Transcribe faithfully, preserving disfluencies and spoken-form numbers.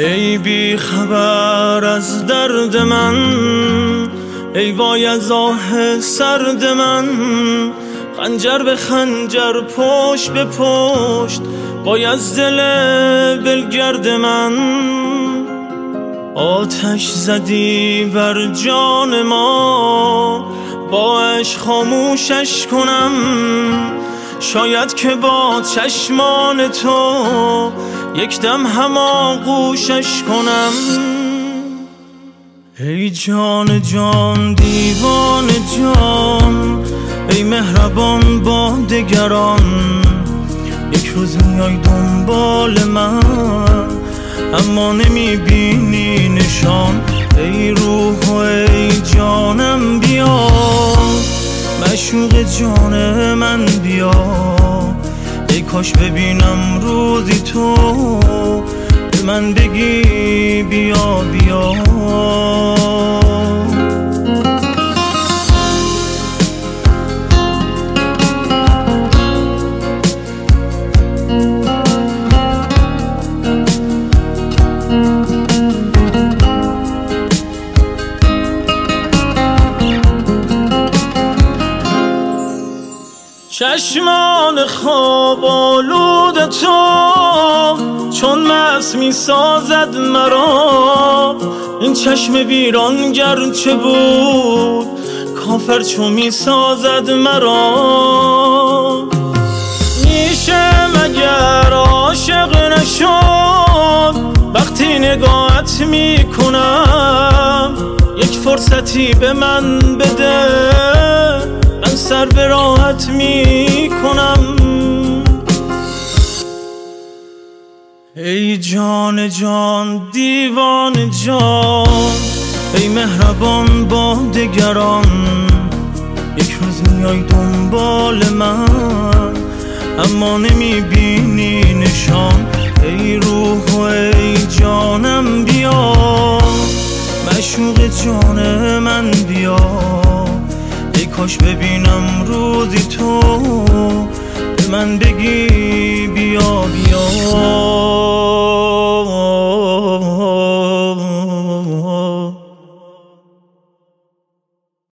ای بی خبر از درد من، ای وای از آه سرد من. خنجر به خنجر، پشت به پشت، وای از دل بلگرد من. آتش زدی بر جان ما، با عشق خاموشش کنم. شاید که با چشمان تو یک دم هم آغوشش کنم. ای جان جان دیوان جان، ای مهربان با دگران. یک روز میای دنبال من، اما نمیبینی نشان. ای روح و ای جانم بیا، معشوق جان من بیا. ای کاش ببینم روزی تو به من بگی بیا بیا. چشمان خواب آلود تو چون مست می سازد مرا. این چشم ویران گرچه بود، کافر چو می سازد مرا. میشه مگر عاشق نشد وقتی نگاهت می کنم؟ یک فرصتی به من بده، من سر به راحت می کنم. ای جان جان دیوان جان، ای مهربان با دگران. یک روز میای دنبال من، اما نمیبینی نشان. ای روح و ای جانم بیا، معشوق جان من بیا. ای کاش ببینم روزی تو به من بگی بیا بیا.